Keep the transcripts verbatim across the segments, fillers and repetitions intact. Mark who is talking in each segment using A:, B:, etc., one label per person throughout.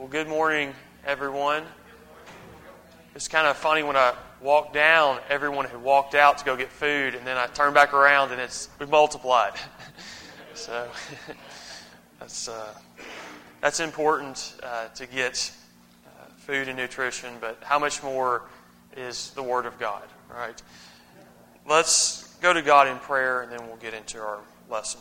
A: Well, good morning, everyone. It's kind of funny when I walked down, everyone had walked out to go get food, and then I turned back around and it's we've multiplied. so that's uh, that's important uh, to get uh, food and nutrition, but how much more is the Word of God, right? Let's go to God in prayer, and then we'll get into our lesson.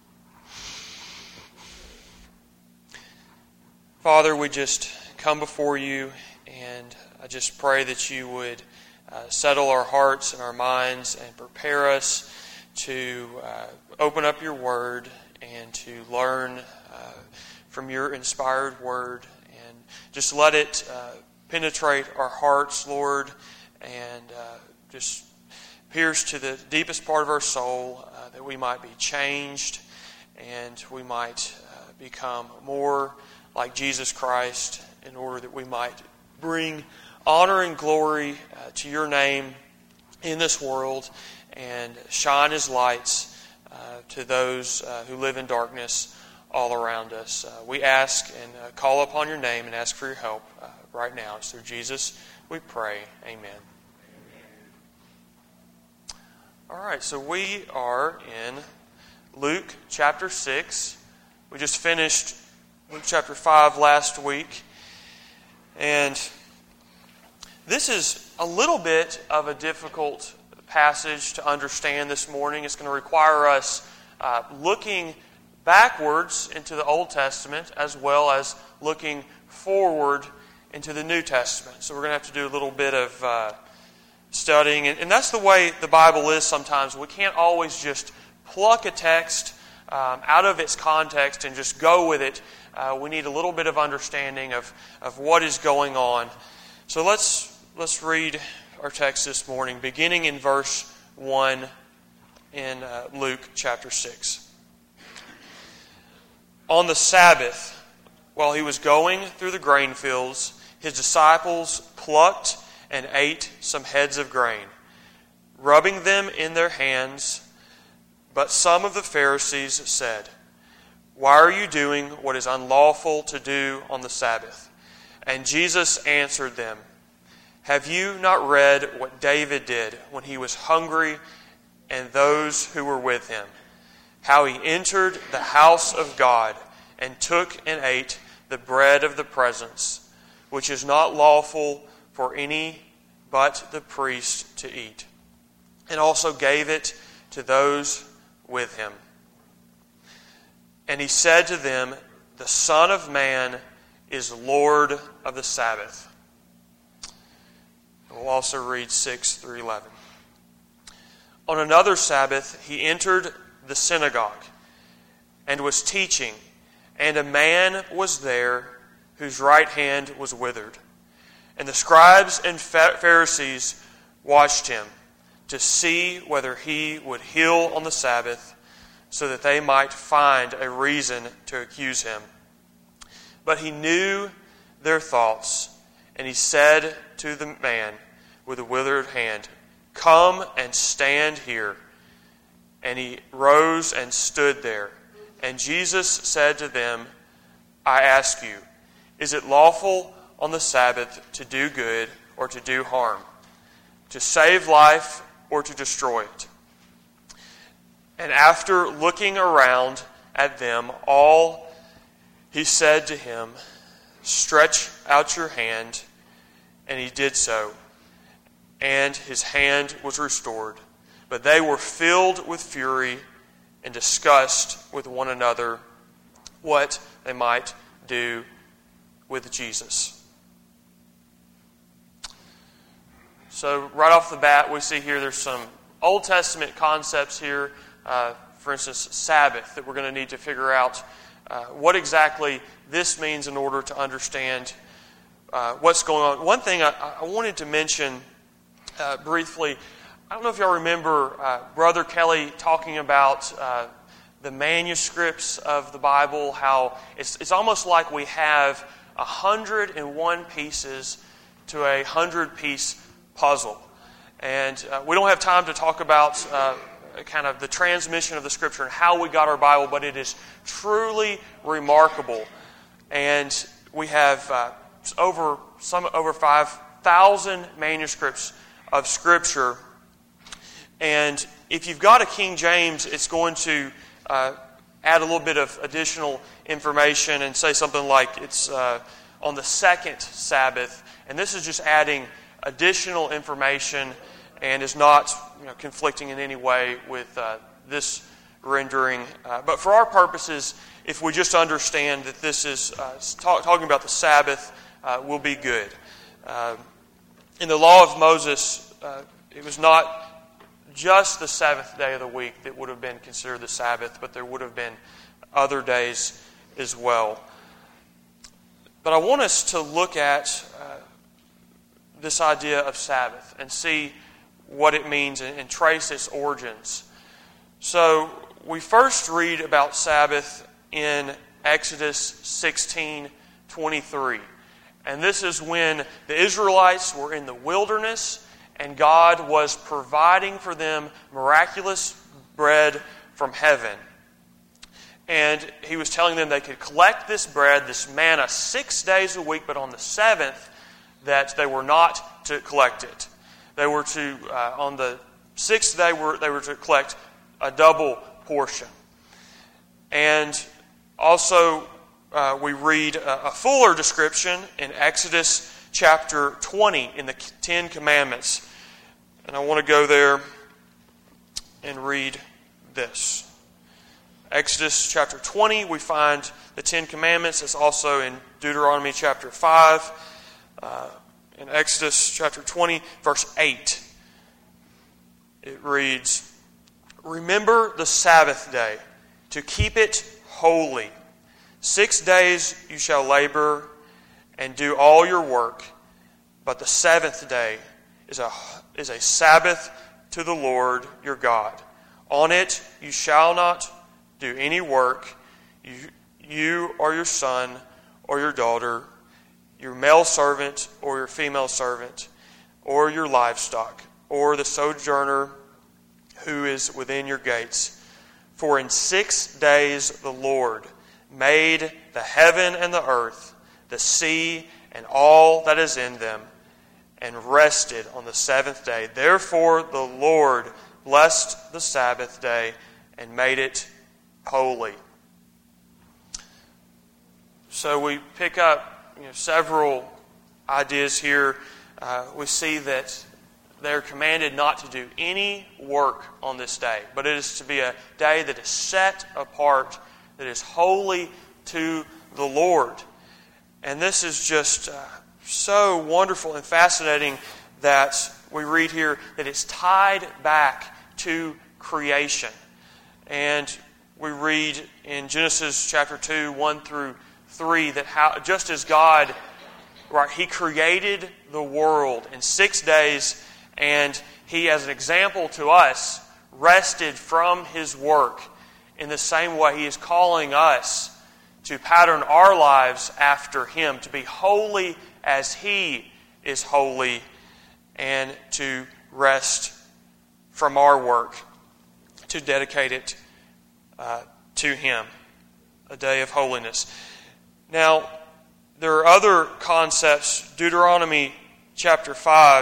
A: Father, we just come before you, and I just pray that you would uh, settle our hearts and our minds and prepare us to uh, open up your Word and to learn uh, from your inspired Word, and just let it uh, penetrate our hearts, Lord, and uh, just pierce to the deepest part of our soul, uh, that we might be changed and we might uh, become more like Jesus Christ, in order that we might bring honor and glory uh, to your name in this world and shine as lights uh, to those uh, who live in darkness all around us. Uh, we ask and uh, call upon your name and ask for your help uh, right now. It's through Jesus we pray. Amen. All right, so we are in Luke chapter six. We just finished Luke chapter five last week. And this is a little bit of a difficult passage to understand this morning. It's going to require us uh, looking backwards into the Old Testament as well as looking forward into the New Testament. So we're going to have to do a little bit of uh, studying. And, and that's the way the Bible is sometimes. We can't always just pluck a text um, out of its context and just go with it. Uh, we need a little bit of understanding of, of what is going on. So let's let's read our text this morning, beginning in verse one in uh, Luke chapter six. On the Sabbath, while he was going through the grain fields, his disciples plucked and ate some heads of grain, rubbing them in their hands. But some of the Pharisees said, "Why are you doing what is unlawful to do on the Sabbath?" And Jesus answered them, "Have you not read what David did when he was hungry and those who were with him? How he entered the house of God and took and ate the bread of the presence, which is not lawful for any but the priest to eat, and also gave it to those with him. And he said to them, the Son of Man is Lord of the Sabbath." We'll also read six through eleven. On another Sabbath, he entered the synagogue and was teaching, and a man was there whose right hand was withered. And the scribes and Pharisees watched him to see whether he would heal on the Sabbath, so that they might find a reason to accuse him. But he knew their thoughts, and he said to the man with the withered hand, "Come and stand here." And he rose and stood there. And Jesus said to them, "I ask you, is it lawful on the Sabbath to do good or to do harm, to save life or to destroy it?" And after looking around at them all, he said to him, "Stretch out your hand." And he did so, and his hand was restored. But they were filled with fury and discussed with one another what they might do with Jesus. So right off the bat, we see here there's some Old Testament concepts here. Uh, for instance, Sabbath, that we're going to need to figure out uh, what exactly this means in order to understand uh, what's going on. One thing I, I wanted to mention uh, briefly, I don't know if y'all remember uh, Brother Kelly talking about uh, the manuscripts of the Bible, how it's, it's almost like we have one hundred one pieces to a one hundred piece puzzle. And uh, we don't have time to talk about uh, kind of the transmission of the Scripture and how we got our Bible, but it is truly remarkable. And we have uh, over some over five thousand manuscripts of Scripture. And if you've got a King James, it's going to uh, add a little bit of additional information and say something like it's uh, on the second Sabbath. And this is just adding additional information and is not, you know, conflicting in any way with uh, this rendering. Uh, but for our purposes, if we just understand that this is uh, talk, talking about the Sabbath, uh, will be good. Uh, in the law of Moses, uh, it was not just the seventh day of the week that would have been considered the Sabbath, but there would have been other days as well. But I want us to look at uh, this idea of Sabbath and see what it means and, and trace its origins. So we first read about Sabbath in Exodus sixteen twenty-three. And this is when the Israelites were in the wilderness and God was providing for them miraculous bread from heaven. And He was telling them they could collect this bread, this manna, six days a week, but on the seventh, that they were not to collect it. They were to, uh, on the sixth day, were, they were to collect a double portion. And also, uh, we read a, a fuller description in Exodus chapter twenty in the Ten Commandments. And I want to go there and read this. Exodus chapter twenty, we find the Ten Commandments. It's also in Deuteronomy chapter five. Uh, in Exodus chapter twenty, verse eight, it reads, "Remember the Sabbath day, to keep it holy. Six days you shall labor and do all your work, but the seventh day is a, is a Sabbath to the Lord your God. On it you shall not do any work, you, you or your son or your daughter, your male servant or your female servant, or your livestock, or the sojourner who is within your gates. For in six days the Lord made the heaven and the earth, the sea, and all that is in them, and rested on the seventh day. Therefore the Lord blessed the Sabbath day and made it holy." So we pick up, you know, several ideas here. Uh, we see that they're commanded not to do any work on this day, but it is to be a day that is set apart, that is holy to the Lord. And this is just uh, so wonderful and fascinating that we read here that it's tied back to creation. And we read in Genesis chapter two, one through three, that how just as God, right, He created the world in six days, and He, as an example to us, rested from His work. In the same way, He is calling us to pattern our lives after Him, to be holy as He is holy, and to rest from our work, to dedicate it uh, to Him, a day of holiness. Now, there are other concepts. Deuteronomy chapter five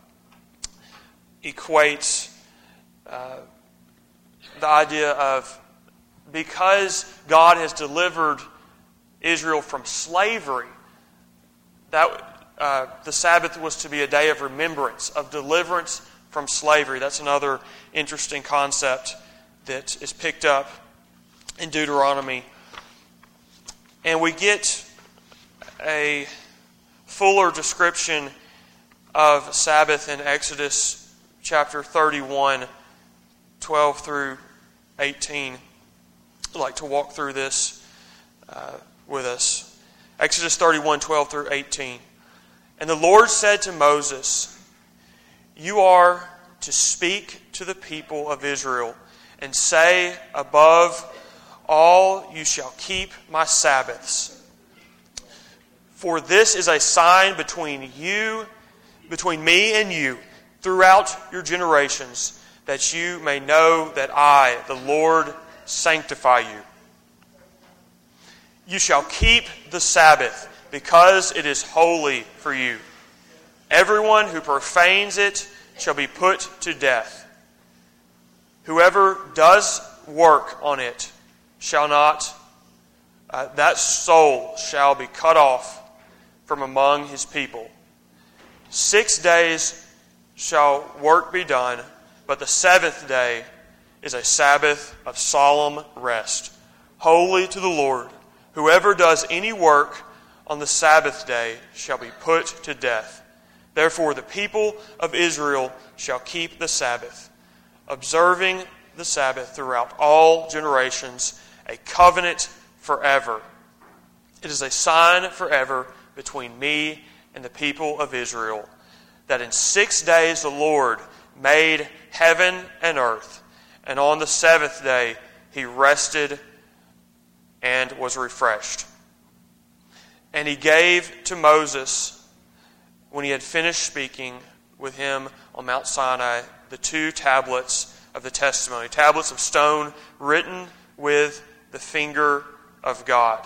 A: equates uh, the idea of, because God has delivered Israel from slavery, that uh, the Sabbath was to be a day of remembrance, of deliverance from slavery. That's another interesting concept that is picked up in Deuteronomy. And we get a fuller description of Sabbath in Exodus chapter thirty-one, twelve through eighteen. I'd like to walk through this uh, with us. Exodus thirty-one, twelve through eighteen. "And the Lord said to Moses, you are to speak to the people of Israel and say, above all you shall keep my Sabbaths. For this is a sign between you, between me and you, throughout your generations, that you may know that I, the Lord, sanctify you. You shall keep the Sabbath because it is holy for you. Everyone who profanes it shall be put to death. Whoever does work on it shall not, uh, that soul shall be cut off from among his people. Six days shall work be done, but the seventh day is a Sabbath of solemn rest, holy to the Lord. Whoever does any work on the Sabbath day shall be put to death. Therefore the people of Israel shall keep the Sabbath, observing the Sabbath throughout all generations, a covenant forever. It is a sign forever between me and the people of Israel, that in six days the Lord made heaven and earth, and on the seventh day he rested and was refreshed. And he gave to Moses, when he had finished speaking with him on Mount Sinai, the two tablets of the testimony, tablets of stone written with the finger of God.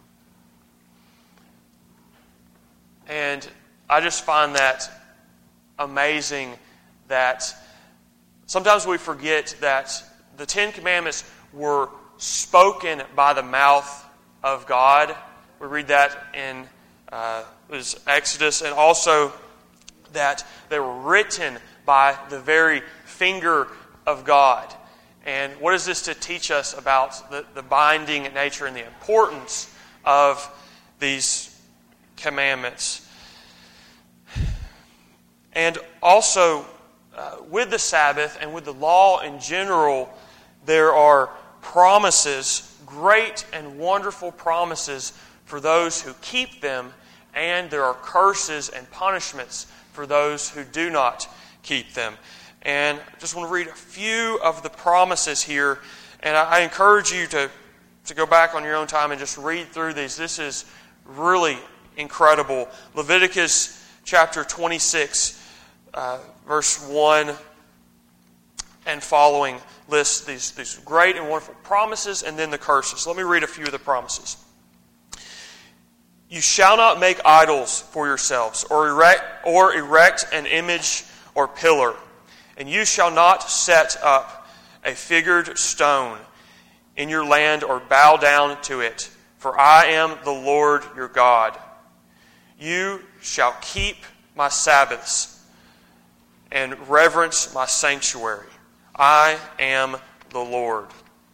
A: And I just find that amazing that sometimes we forget that the Ten Commandments were spoken by the mouth of God. We read that in uh, it was Exodus, and also that they were written by the very finger of God. And what is this to teach us about the, the binding nature and the importance of these commandments? And also, uh, with the Sabbath and with the law in general, there are promises, great and wonderful promises for those who keep them, and there are curses and punishments for those who do not keep them. And I just want to read a few of the promises here, and I, I encourage you to, to go back on your own time and just read through these. This is really incredible. Leviticus chapter twenty-six, uh, verse one and following lists these, these great and wonderful promises and then the curses. Let me read a few of the promises. You shall not make idols for yourselves, or erect, or erect an image or pillar, and you shall not set up a figured stone in your land or bow down to it, for I am the Lord your God. You shall keep my Sabbaths and reverence my sanctuary. I am the Lord.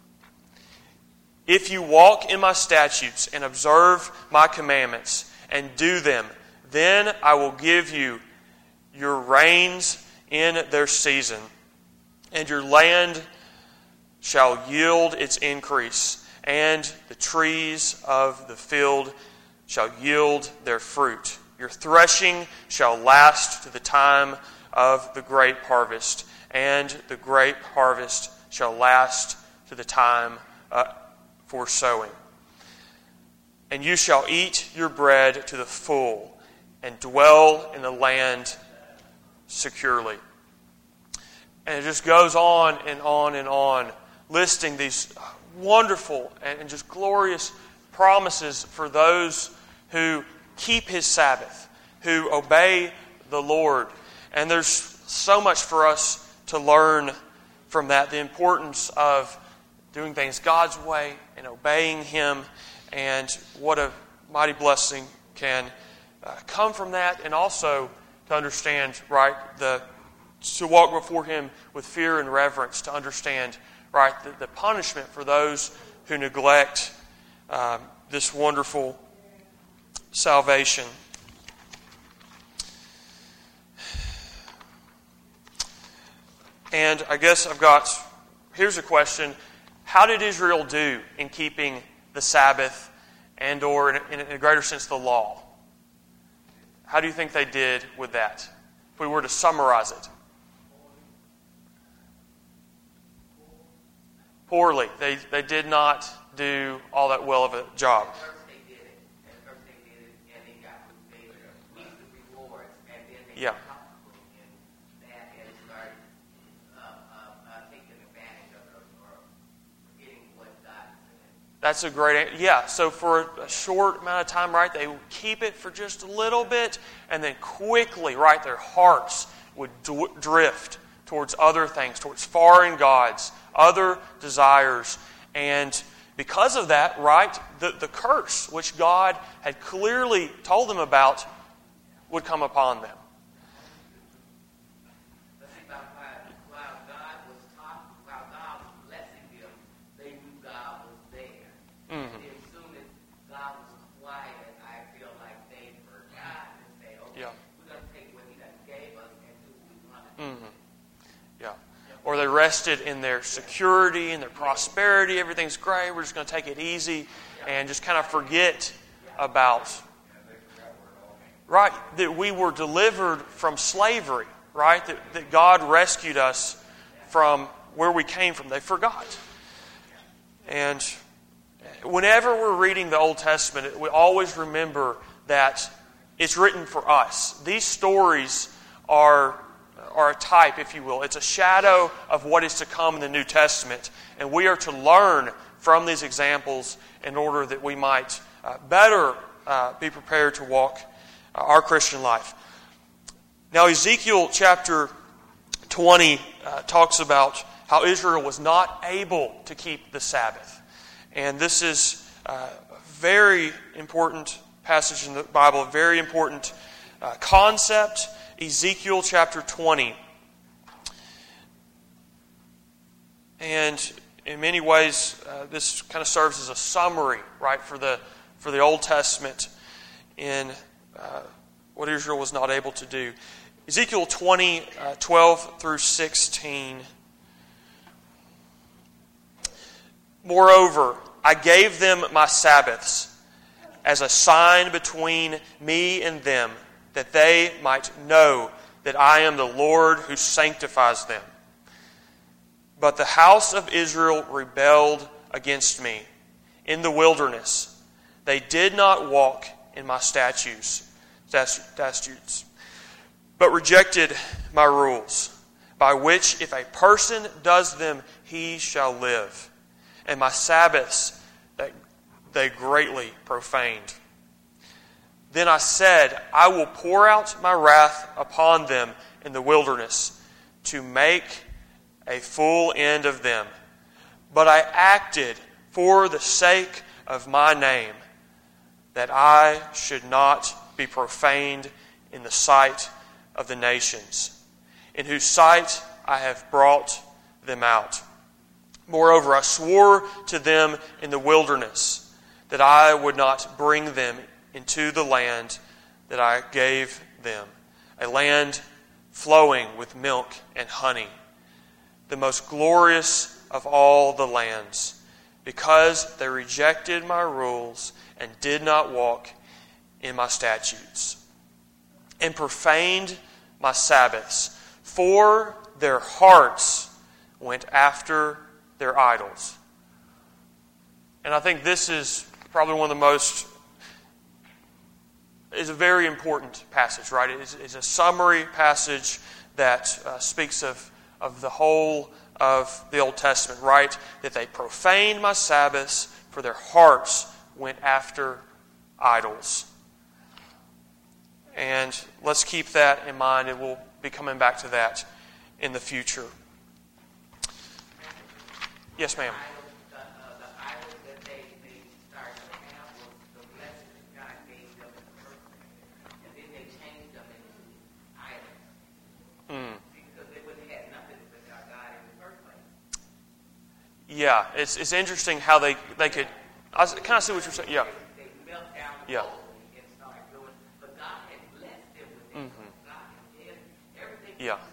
A: If you walk in my statutes and observe my commandments and do them, then I will give you your rains in their season, and your land shall yield its increase, and the trees of the field shall yield their fruit. Your threshing shall last to the time of the grape harvest, and the grape harvest shall last to the time uh, for sowing. And you shall eat your bread to the full, and dwell in the land securely. And it just goes on and on and on, listing these wonderful and just glorious promises for those who keep His Sabbath, who obey the Lord. And there's so much for us to learn from that, the importance of doing things God's way and obeying Him, and what a mighty blessing can uh, come from that, and also to understand, right, the to walk before Him with fear and reverence, to understand, right, the, the punishment for those who neglect um, this wonderful salvation. And I guess I've got, here's a question. How did Israel do in keeping the Sabbath and or, in a, in a greater sense, the law? How do you think they did with that? If we were to summarize it. Poorly. They, they did not do all that well of a job. Yeah. That's a great, yeah. So for a short amount of time, right, they would keep it for just a little bit, and then quickly, right, their hearts would d- drift towards other things, towards foreign gods, other desires. And because of that, right, the, the curse which God had clearly told them about would come upon them. Or they rested in their security and their prosperity. Everything's great. We're just going to take it easy and just kind of forget about, right, that we were delivered from slavery, right? That, that God rescued us from where we came from. They forgot. And whenever we're reading the Old Testament, we always remember that it's written for us. These stories are... are a type, if you will. It's a shadow of what is to come in the New Testament. And we are to learn from these examples in order that we might uh, better uh, be prepared to walk uh, our Christian life. Now, Ezekiel chapter twenty uh, talks about how Israel was not able to keep the Sabbath. And this is uh, a very important passage in the Bible, a very important uh, concept. Ezekiel chapter twenty. And in many ways, uh, this kind of serves as a summary, right, for the for the Old Testament in uh, what Israel was not able to do. Ezekiel twenty, uh, twelve through sixteen. Moreover, I gave them my Sabbaths as a sign between me and them, that they might know that I am the Lord who sanctifies them. But the house of Israel rebelled against me in the wilderness. They did not walk in my statutes, statutes, but rejected my rules, by which if a person does them, he shall live. And my Sabbaths that they greatly profaned. Then I said, I will pour out my wrath upon them in the wilderness to make a full end of them. But I acted for the sake of my name, that I should not be profaned in the sight of the nations, in whose sight I have brought them out. Moreover, I swore to them in the wilderness that I would not bring them into the land that I gave them, a land flowing with milk and honey, the most glorious of all the lands, because they rejected my rules and did not walk in my statutes, and profaned my Sabbaths, for their hearts went after their idols. And I think this is probably one of the most is a very important passage, right? It is, it's a summary passage that uh, speaks of, of the whole of the Old Testament, right? That they profaned my Sabbaths, for their hearts went after idols. And let's keep that in mind, and we'll be coming back to that in the future. Yes, ma'am. Yeah, it's it's interesting how they, they could... I kind of see what you're saying. Yeah. Yeah. Mm-hmm. Yeah.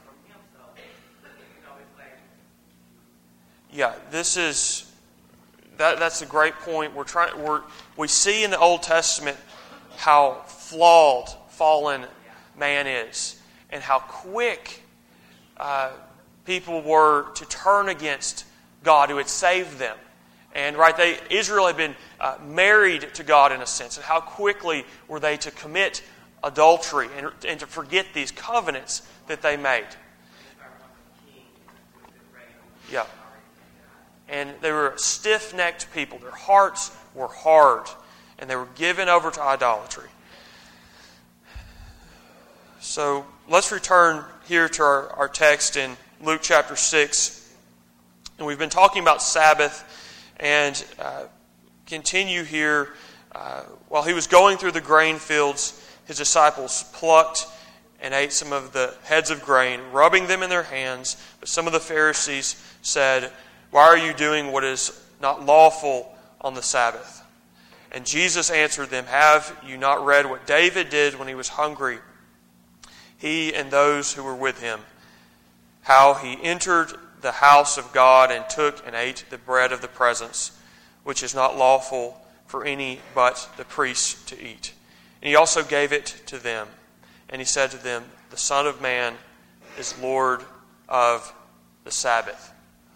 A: Yeah, this is... That, that's a great point. We're trying. We're, we see in the Old Testament how flawed, fallen man is, and how quick uh, people were to turn against God who had saved them. And right, they Israel had been uh, married to God in a sense, and how quickly were they to commit adultery and, and to forget these covenants that they made. Yeah. And they were stiff-necked people. Their hearts were hard, and they were given over to idolatry. So let's return here to our, our text in Luke chapter six. And we've been talking about Sabbath, and uh, continue here. Uh, while he was going through the grain fields, his disciples plucked and ate some of the heads of grain, rubbing them in their hands. But some of the Pharisees said, "Why are you doing what is not lawful on the Sabbath?" And Jesus answered them, "Have you not read what David did when he was hungry, he and those who were with him, how he entered the house of God and took and ate the bread of the presence, which is not lawful for any but the priests to eat. And he also gave it to them. And he said to them, the Son of Man is Lord of the Sabbath."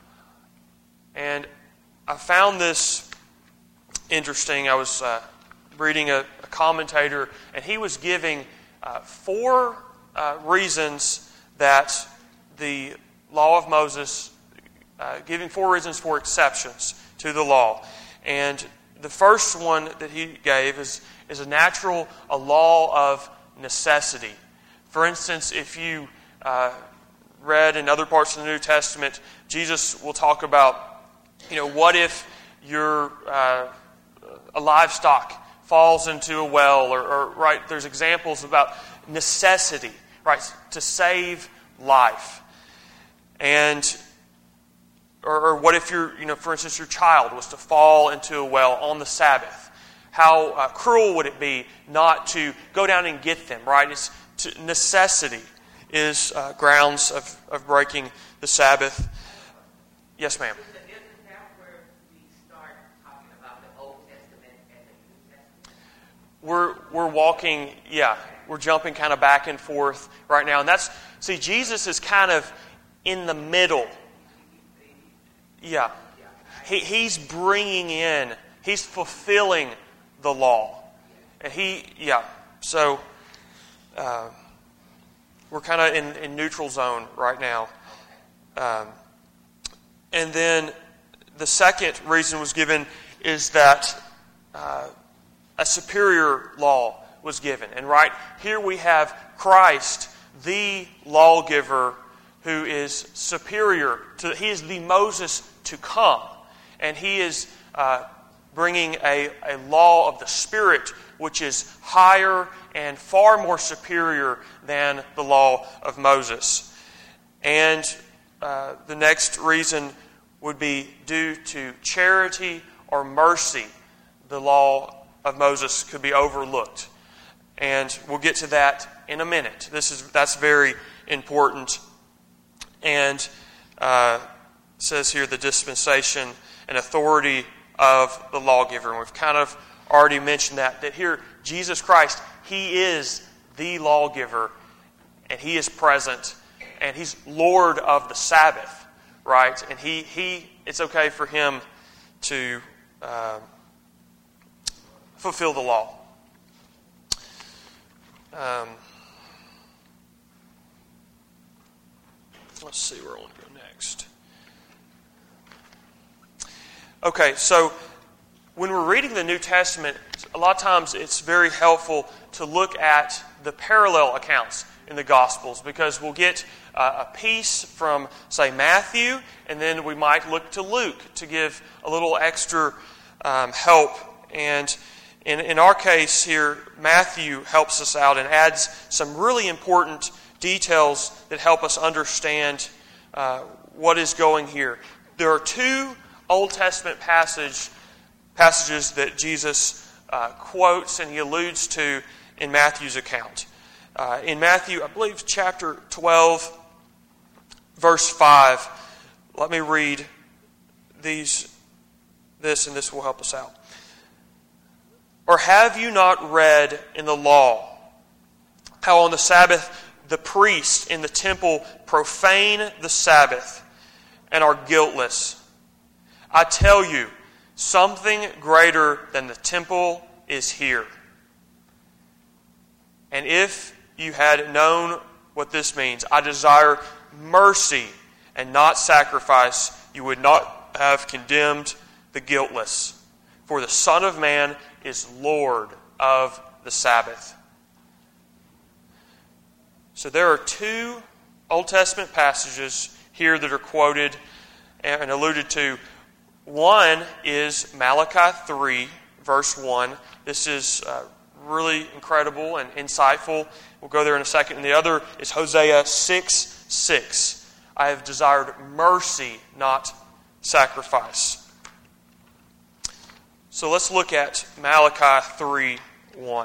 A: And I found this interesting. I was uh, reading a, a commentator, and he was giving uh, four uh, reasons that the law of Moses, uh, giving four reasons for exceptions to the law. And the first one that he gave is, is a natural, a law of necessity. For instance, if you uh, read in other parts of the New Testament, Jesus will talk about, you know, what if your uh, a livestock falls into a well, or, or right? There's examples about necessity, right, to save life, and or, or what if your, you know, for instance, your child was to fall into a well on the Sabbath? How uh, cruel would it be not to go down and get them, right? It's to, necessity is uh, grounds of, of breaking the Sabbath. Yes, ma'am.
B: Isn't that where we start talking about the Old Testament and the New Testament?
A: We're we're walking, yeah, we're jumping kind of back and forth right now, and that's see, Jesus is kind of in the middle. Yeah, he he's bringing in, he's fulfilling the law, and he yeah. So uh, we're kind of in, in neutral zone right now. Um, and then the second reason was given is that uh, a superior law was given. And right here we have Christ, the lawgiver, who is superior to, he is the Moses to come. And he is uh, bringing a, a law of the Spirit, which is higher and far more superior than the law of Moses. And uh, the next reason would be due to charity or mercy. The law of Moses could be overlooked. And we'll get to that in a minute. This is that's very important. And uh, it says here the dispensation and authority of the lawgiver. And we've kind of already mentioned that. That here, Jesus Christ, He is the lawgiver. And He is present. And He's Lord of the Sabbath. Right? And He, he it's okay for Him to uh, fulfill the law. Um, let's see where I want to go next. Okay, so when we're reading the New Testament, a lot of times it's very helpful to look at the parallel accounts in the Gospels, because we'll get uh, a piece from, say, Matthew, and then we might look to Luke to give a little extra um, help. And in, in our case here, Matthew helps us out and adds some really important details that help us understand uh, what is going here. There are two Old Testament passage, passages that Jesus uh, quotes and He alludes to in Matthew's account. Uh, in Matthew, I believe chapter twelve, verse five. Let me read these, this, and this will help us out. Or have you not read in the law how on the Sabbath the priests in the temple profane the Sabbath and are guiltless? I tell you, something greater than the temple is here. And if you had known what this means, I desire mercy and not sacrifice, you would not have condemned the guiltless, for the Son of Man is Lord of the Sabbath. So there are two Old Testament passages here that are quoted and alluded to. One is Malachi three, verse one. This is uh, really incredible and insightful. We'll go there in a second. And the other is Hosea six six. I have desired mercy, not sacrifice. So let's look at Malachi three one.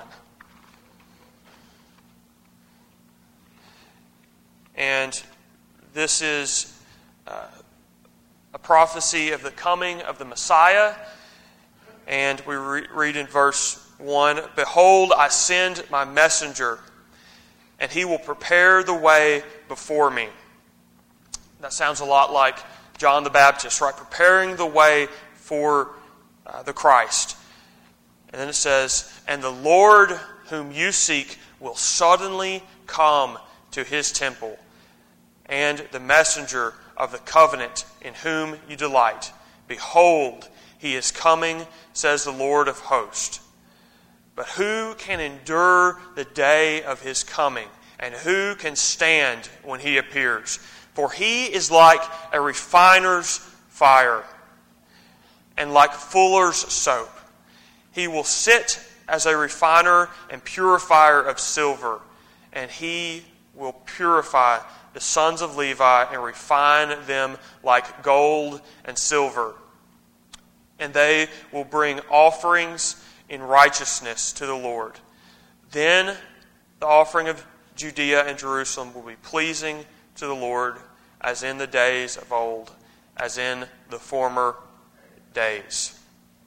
A: And this is uh, a prophecy of the coming of the Messiah. And we re- read in verse one, "Behold, I send my messenger, and he will prepare the way before me." That sounds a lot like John the Baptist, right? Preparing the way for uh, the Christ. And then it says, "And the Lord whom you seek will suddenly come to his temple, and the messenger of the covenant in whom you delight. Behold, he is coming, says the Lord of hosts. But who can endure the day of his coming? And who can stand when he appears? For he is like a refiner's fire, and like fuller's soap. He will sit as a refiner and purifier of silver, and he will purify the sons of Levi and refine them like gold and silver. And they will bring offerings in righteousness to the Lord. Then the offering of Judea and Jerusalem will be pleasing to the Lord, as in the days of old, as in the former days."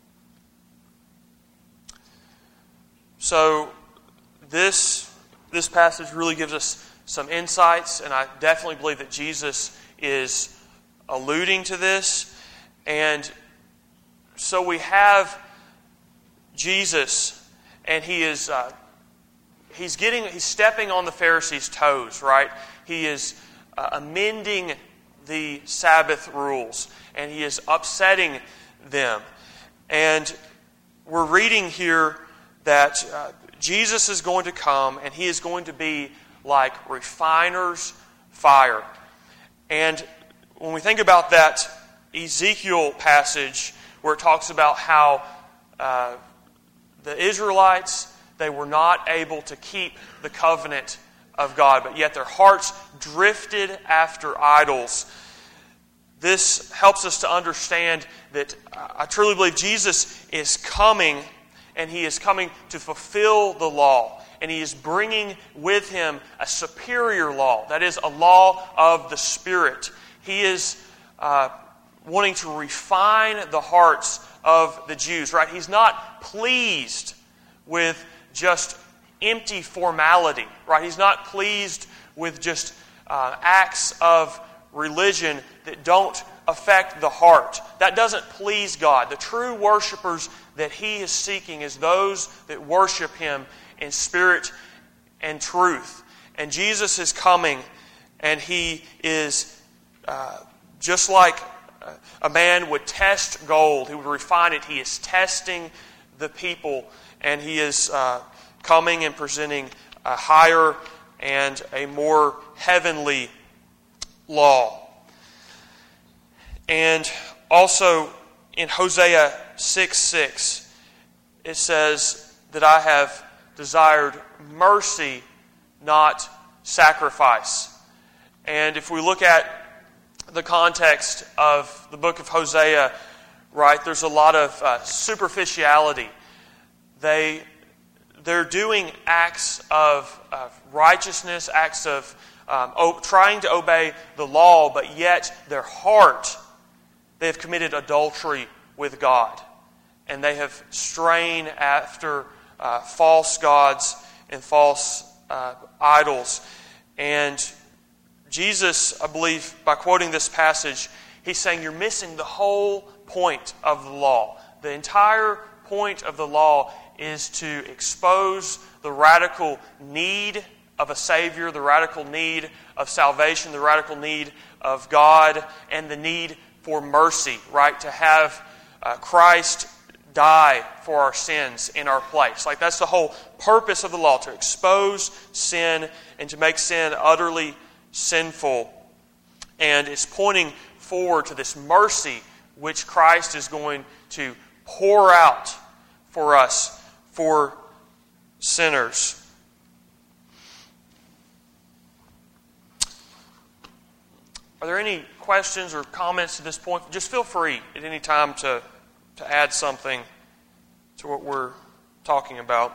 A: So this, this passage really gives us some insights, and I definitely believe that Jesus is alluding to this. And so we have Jesus, and he is uh, he's getting he's stepping on the Pharisees' toes, right? He is uh, amending the Sabbath rules, and he is upsetting them. And we're reading here that uh, Jesus is going to come, and he is going to be like refiner's fire. And when we think about that Ezekiel passage where it talks about how uh, the Israelites, they were not able to keep the covenant of God, but yet their hearts drifted after idols. This helps us to understand that I truly believe Jesus is coming, and he is coming to fulfill the law. And he is bringing with him a superior law. That is, a law of the Spirit. He is uh, wanting to refine the hearts of the Jews, right? He's not pleased with just empty formality, right? He's not pleased with just uh, acts of religion that don't affect the heart. That doesn't please God. The true worshipers that he is seeking is those that worship him in spirit and truth. And Jesus is coming, and he is uh, just like a man would test gold. He would refine it. He is testing the people, and he is uh, coming and presenting a higher and a more heavenly law. And also in Hosea six six, it says that I have desired mercy, not sacrifice. And if we look at the context of the book of Hosea, right, there's a lot of uh, superficiality. They, they're doing acts of, of righteousness, acts of um, o- trying to obey the law, but yet their heart, they have committed adultery with God. And they have strayed after Uh, false gods and false uh, idols. And Jesus, I believe, by quoting this passage, he's saying you're missing the whole point of the law. The entire point of the law is to expose the radical need of a Savior, the radical need of salvation, the radical need of God, and the need for mercy, right? To have uh, Christ die for our sins in our place. Like that's the whole purpose of the law, to expose sin and to make sin utterly sinful. And it's pointing forward to this mercy which Christ is going to pour out for us, for sinners. Are there any questions or comments to this point? Just feel free at any time to, to add something to what we're talking about.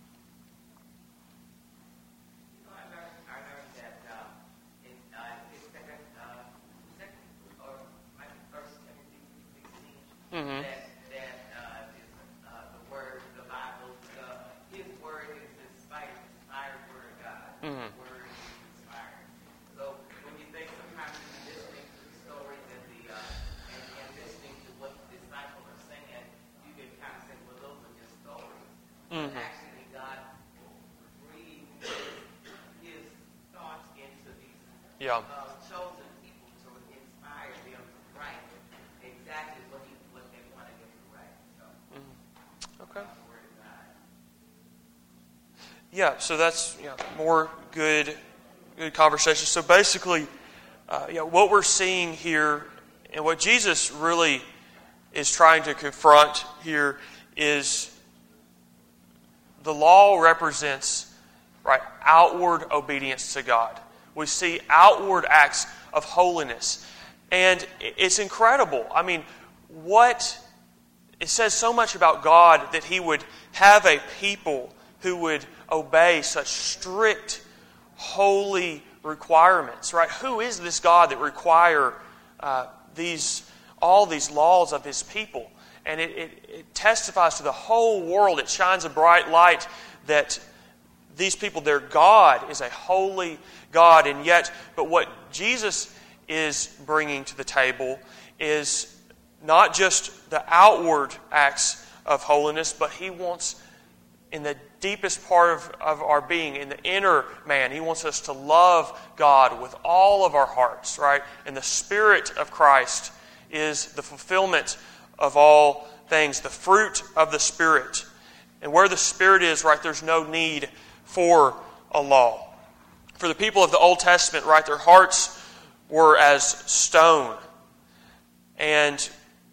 A: Mm-hmm.
B: That, that uh, is, uh, the word, the Bible, uh, His word is inspired, inspired word of God.
A: Mm-hmm.
B: His word is inspired. So when you think sometimes you're listening to the stories and the uh, and, and listening to what the disciples are saying, you can kind of say, well, those are just stories. Mm-hmm. But actually, God breathed His, his thoughts into these
A: yeah.
B: uh, chosen people to inspire them to write exactly what He.
A: Okay. Yeah, so that's yeah, more good, good conversation. So basically, uh, yeah, what we're seeing here, and what Jesus really is trying to confront here, is the law represents right outward obedience to God. We see outward acts of holiness, and it's incredible. I mean, what. It says so much about God that He would have a people who would obey such strict, holy requirements, right? Who is this God that require uh, these all these laws of His people? And it, it, it testifies to the whole world. It shines a bright light that these people, their God is a holy God. And yet, but what Jesus is bringing to the table is not just the outward acts of holiness, but He wants, in the deepest part of, of our being, in the inner man, He wants us to love God with all of our hearts, right? And the Spirit of Christ is the fulfillment of all things, the fruit of the Spirit. And where the Spirit is, right, there's no need for a law. For the people of the Old Testament, right, their hearts were as stone. And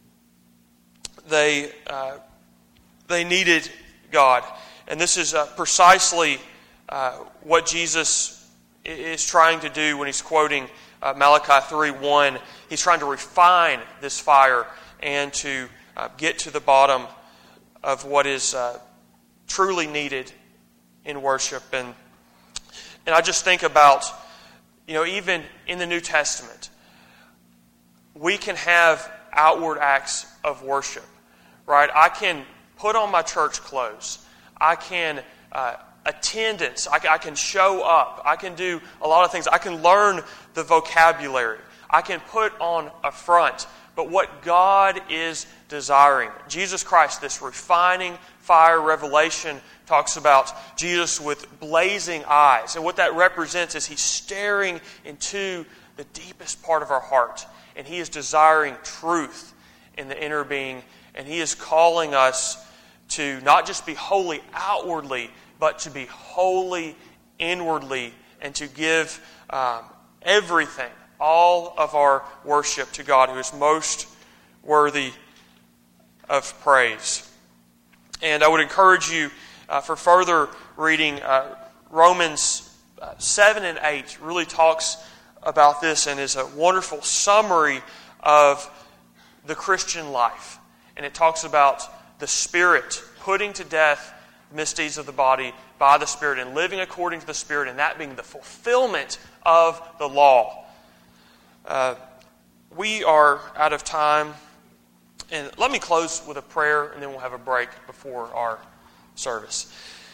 A: They uh, they needed God. And this is uh, precisely uh, what Jesus is trying to do when He's quoting uh, Malachi three one. He's trying to refine this fire and to uh, get to the bottom of what is uh, truly needed in worship. And, and I just think about, you know, even in the New Testament, we can have outward acts of worship. Right, I can put on my church clothes. I can uh, attendance. I, I can show up. I can do a lot of things. I can learn the vocabulary. I can put on a front. But what God is desiring, Jesus Christ, this refining fire, Revelation talks about Jesus with blazing eyes. And what that represents is He's staring into the deepest part of our heart. And He is desiring truth in the inner being. And He is calling us to not just be holy outwardly, but to be holy inwardly, and to give um, everything, all of our worship to God, who is most worthy of praise. And I would encourage you uh, for further reading, uh, Romans uh, seven and eight really talks about this and is a wonderful summary of the Christian life. And it talks about the Spirit putting to death misdeeds of the body by the Spirit and living according to the Spirit, and that being the fulfillment of the law. Uh, we are out of time. And let me close with a prayer, and then we'll have a break before our service.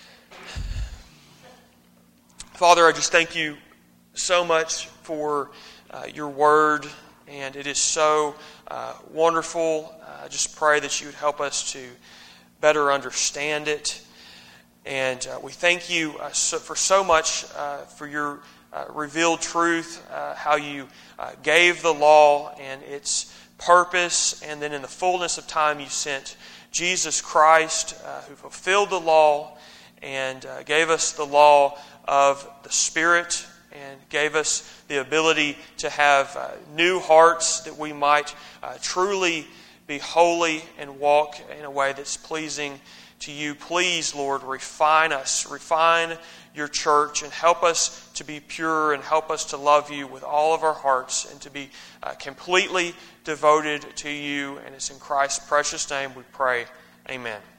A: Father, I just thank You so much for uh, Your Word, and it is so uh, wonderful. I just pray that You would help us to better understand it. And uh, we thank You uh, so, for so much uh, for Your uh, revealed truth, uh, how You uh, gave the law and its purpose, and then in the fullness of time you sent Jesus Christ, uh, who fulfilled the law and uh, gave us the law of the Spirit and gave us the ability to have uh, new hearts that we might uh, truly be holy and walk in a way that's pleasing to you. Please, Lord, refine us, refine your church, and help us to be pure and help us to love you with all of our hearts and to be uh, completely devoted to you. And it's in Christ's precious name we pray. Amen.